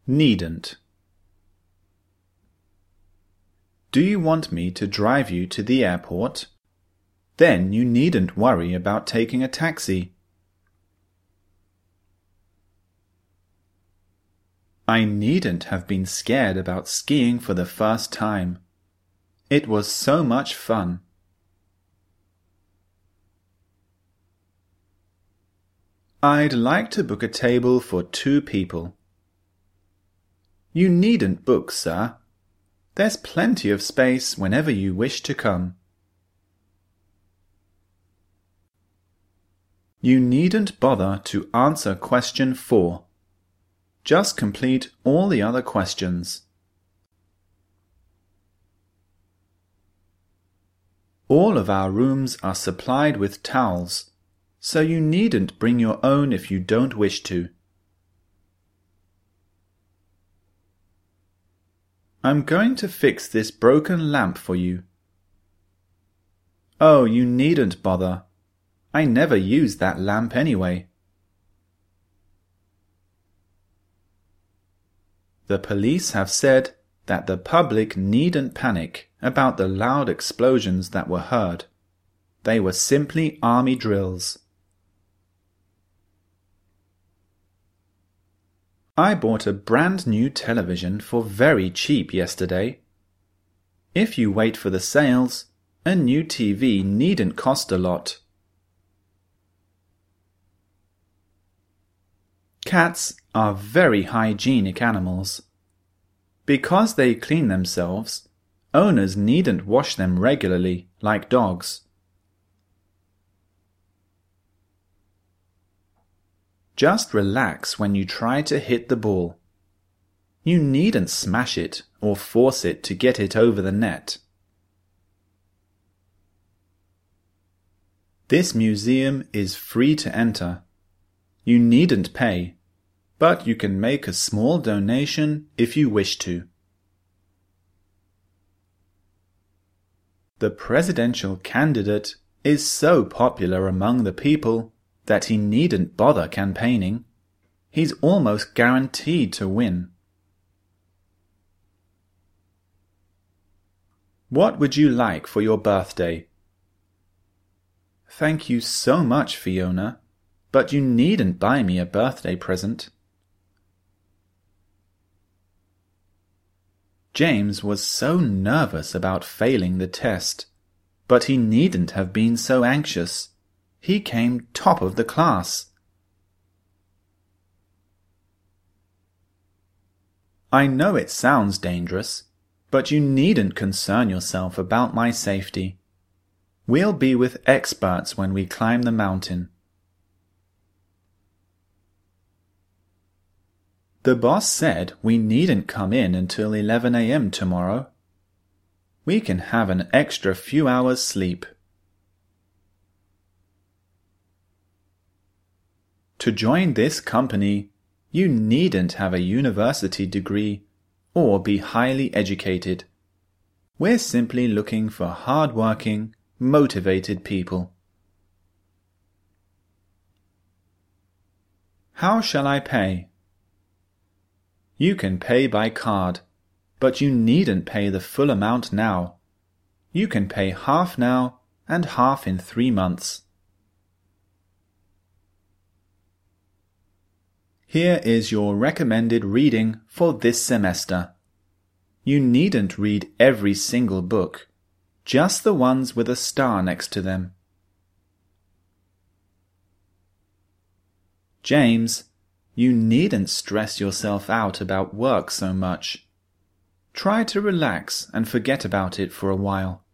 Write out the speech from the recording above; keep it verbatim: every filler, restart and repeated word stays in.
Needn't. Do you want me to drive you to the airport? Then you needn't worry about taking a taxi. I needn't have been scared about skiing for the first time. It was so much fun. I'd like to book a table for two people. You needn't book, sir. There's plenty of space whenever you wish to come. You needn't bother to answer question four. Just complete all the other questions. All of our rooms are supplied with towels, so you needn't bring your own if you don't wish to. I'm going to fix this broken lamp for you. Oh, you needn't bother. I never use that lamp anyway. The police have said that the public needn't panic about the loud explosions that were heard. They were simply army drills. I bought a brand new television for very cheap yesterday. If you wait for the sales, a new T V needn't cost a lot. Cats are very hygienic animals. Because they clean themselves, owners needn't wash them regularly like dogs. Just relax when you try to hit the ball. You needn't smash it or force it to get it over the net. This museum is free to enter. You needn't pay, but you can make a small donation if you wish to. The presidential candidate is so popular among the people that he needn't bother campaigning. He's almost guaranteed to win. What would you like for your birthday? Thank you so much, Fiona, but you needn't buy me a birthday present. James was so nervous about failing the test, but he needn't have been so anxious. He came top of the class. I know it sounds dangerous, but you needn't concern yourself about my safety. We'll be with experts when we climb the mountain. The boss said we needn't come in until eleven a m tomorrow. We can have an extra few hours sleep. To join this company, you needn't have a university degree or be highly educated. We're simply looking for hard-working, motivated people. How shall I pay? You can pay by card, but you needn't pay the full amount now. You can pay half now and half in three months. Here is your recommended reading for this semester. You needn't read every single book, just the ones with a star next to them. James, you needn't stress yourself out about work so much. Try to relax and forget about it for a while.